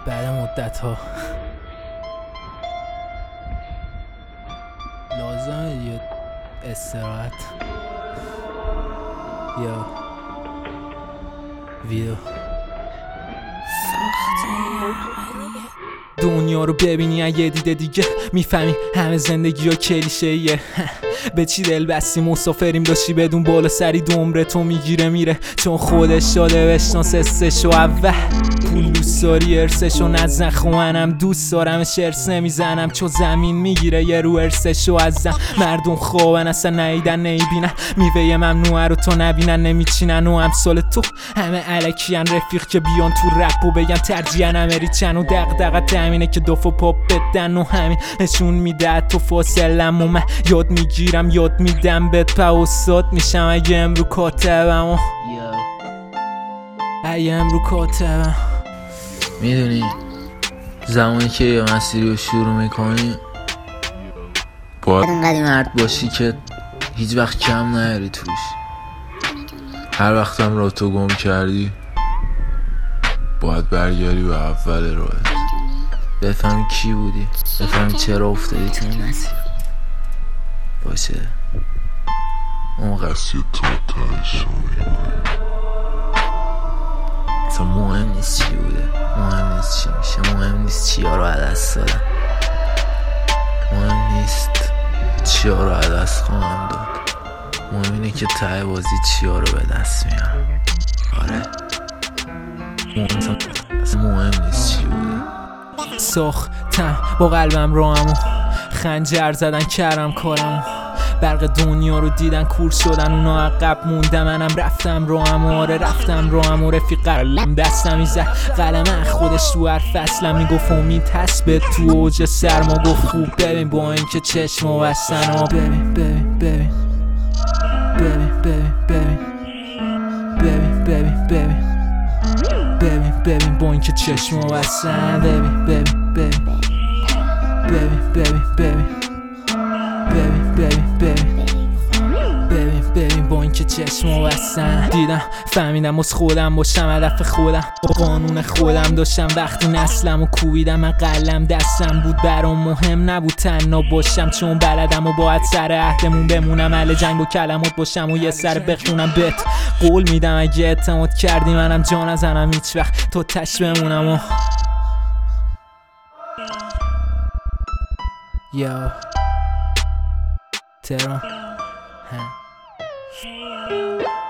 بعد مدت ها لازمه یه استراحت یا ویدیو دنیا رو ببینی یه دیده دیگه میفهمی همه زندگی ها کلیشه‌ایه. به چی دل بستی مسافریم داشتی بدون بالا سری دومره تو میگیره میره چون خودش داده بشناس استشو اول پول دوست داری ارسشو نزنخ و منم دوست دارمش ارس نمیزنم چون زمین میگیره یه رو ارسشو ازم مردم خوابن اصلا نیدن نیبینن میوه ممنوعه رو تو نبینن نمیچینن و امثال تو همه علکیان رفیق که بیان تو رپ و بگن ترجیحاً امریچن و دغدغت همینه که دوف و پاپ بدن و همین نشون میده تو فاصلم و من یاد میگیرم یاد میدم بهت پا استاد میشم اگه امرو کاتبم و اگه امرو کاتبم. میدونی زمانی که یه مسیری رو شروع میکنی باید انقدر مرد باشی که هیچ وقت کم نیاری توش. هر وقتم را تو گم کردی باید برگردی به اول راهت، بفهمی کی بودی، بفهمی چرا افتادی تو این مسیر باشه اون قصد تا تایش اصلا مهم نیست چی بوده، مهم نیست چی میشه، مهم نیست چی ها رو عدست دادم، مهم نیست چی ها رو عدست خواهم داد، مهم اینه که ته بازی چی ها رو به دست میارم. آره مهم نیست چی بوده. ساختم با قلبم راهمو خنجر زدن کردم کارمو برق دنیا رو دیدن کور شدن اونا عقب موندن منم رفتم راهمو آره رفتم راهمو رفیق قلم دستم میزد قلم خودش تو هر فصلم میگفت امید هست به تو اوج سرما گفت خوب ببین با اینکه چشمو بستن ها ببین ببین ببین ببین ببین ببین ببین ببین ببین ببین با اینکه چشمو بستن ببین ببین ببین ببین ببین ببین ببین ببین ببین ببین ببین با اینکه چشمو بستن دیدم فهمیدم از خودم باشم هدف خودم قانون خودم داشتم وقتی نسلم و کوبیدم من قلم دستم بود برام مهم نبود تنها باشم چون بلدم و باید سر عهدمون بمونم اهل جنگ و کلمات باشم و یه سر بخونم بهت قول میدم اگه اعتماد کردی منم جا نزنم هیچ وقت تو تش بمونم و یا تهران